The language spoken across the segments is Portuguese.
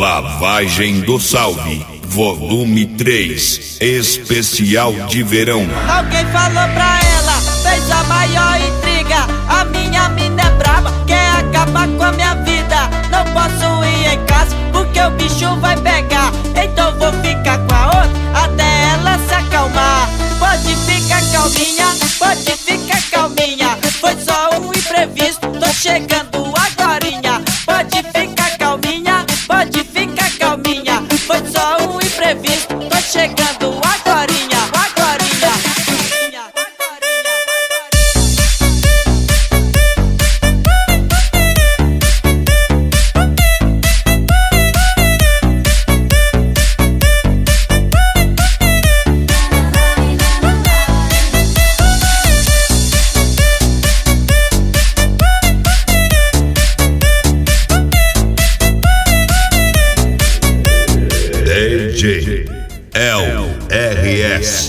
Lavagem do Salve, volume 3, especial de verão. Alguém falou pra ela, fez a maior intriga. A minha mina é braba, quer acabar com a minha vida. Não posso ir em casa, porque o bicho vai pegar. Então vou ficar com a outra, até ela se acalmar. Pode ficar calminha, pode ficar calminha. Foi só um imprevisto, tô chegando agorinha. Pode ficar calminha, pode ficar calminha. Foi só um imprevisto, tô chegando agorinha, agorinha. DJ LRS.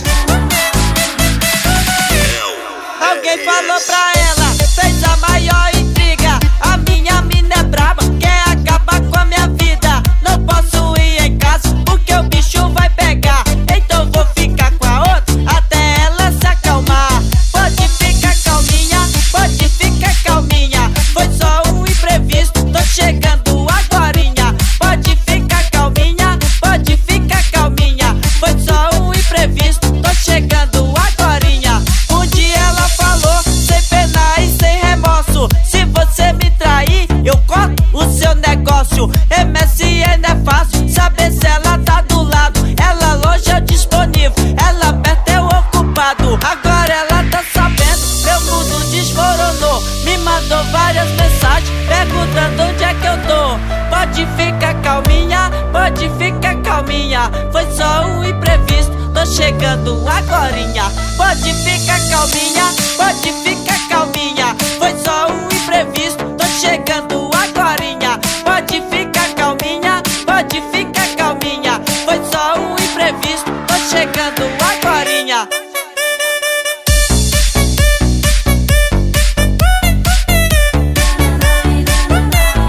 Alguém falou pra ela, fez a maior intriga. A minha mina é braba, quer acabar com a minha vida. Não posso ir em casa, porque o bicho vai pegar. Então vou ficar com a outra, até ela se acalmar. Pode ficar calminha, pode ficar calminha. Foi só um imprevisto, tô chegando agorinha. Pode ficar calminha, pode ficar calminha. Foi só um imprevisto, tô chegando agorinha. Um dia ela falou, sem pena e sem remorso: se você me trair, eu corto o seu negócio. MSN é fácil, saber se ela tá do lado. Ela longe é disponível, ela perto é o ocupado. Agora ela tá sabendo, meu mundo desmoronou. Me mandou várias mensagens, perguntando onde é que eu tô. Pode ficar calminha, pode ficar calminha. Foi só um imprevisto, tô chegando agorinha. Pode ficar calminha, pode ficar calminha. Foi só um imprevisto, tô chegando agorinha. Pode ficar calminha, pode ficar calminha. Foi só um imprevisto, tô chegando agorinha.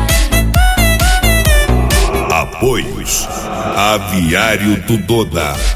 Apoios: Aviário do Doda,